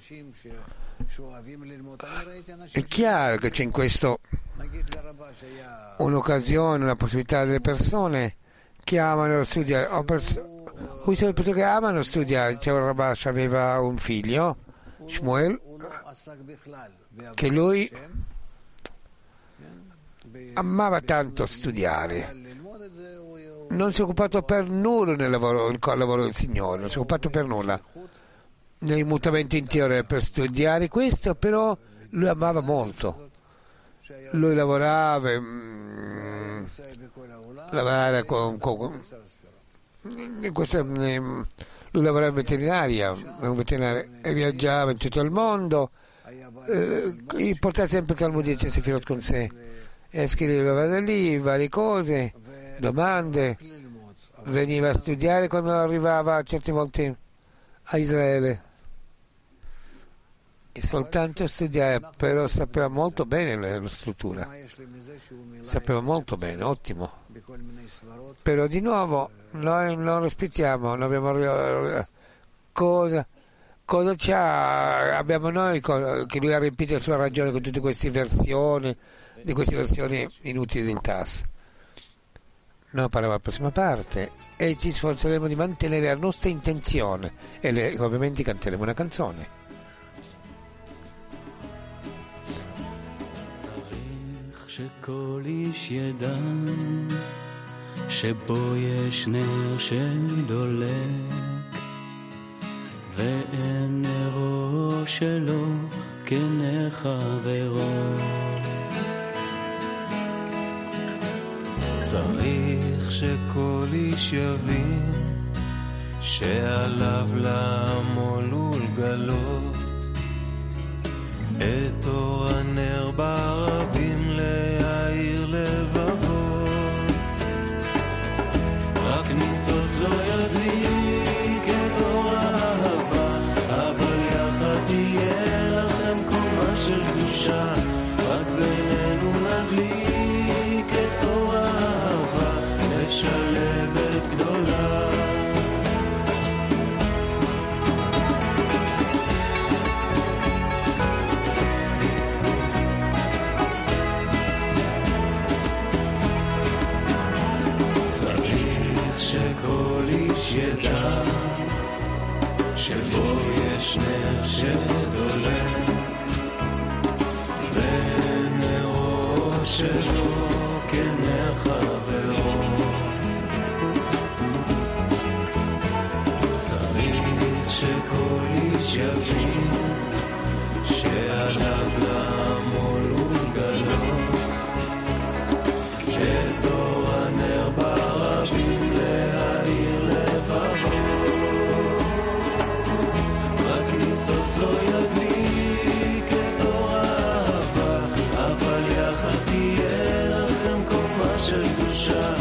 È chiaro che c'è in questo un'occasione, una possibilità delle persone che amano studiare, o pers- persone che amano studiare. C'era un Rabash, aveva un figlio, Shmuel, che lui amava tanto studiare, non si è occupato per nulla nel lavoro, nel lavoro del Signore, non si è occupato per nulla nel mutamento interiore per studiare questo, però lui amava molto, lui lavorava mm, lavorava con, con, con questa, mm, lui lavorava in veterinaria, un veterinario, e viaggiava in tutto il mondo, eh, portava sempre Talmud e Sefirot con sé e scriveva da lì varie cose, domande, veniva a studiare quando arrivava certe volte a Israele e soltanto studiare, però sapeva molto bene la, la struttura, sapeva molto bene, ottimo, però di nuovo noi non rispettiamo, non abbiamo cosa, cosa c'ha, abbiamo noi che lui ha riempito la sua ragione con tutte queste versioni di queste versioni inutili del T A S. Noi parliamo alla prossima parte e ci sforzeremo di mantenere la nostra intenzione e le, ovviamente canteremo una canzone. שכל איש ידע שבו יש נר שדולק ואין נרו שלו כנר חברו. צריך שכל איש יבין שעליו לעמול ולגלות את אור הנר ברבים להאיר לבבות. רק ניצוץ לא ידליק את אור האהבה, אבל יחד תהיה לכם קומה של קדושה. רק בינינו נדליק את אור האהבה, משלבת גדולה. שכל איש ידע שבו יש נר שדולק ונרו שלו כנר חברו. צריך שכל איש יבין שעליו לעמול ולגלות את אור הנר ברבים להאיר לבבות. רק ניצוץ לא ידליק את אור האהבה, אבל יחד תהיה לכם קומה של קדושה.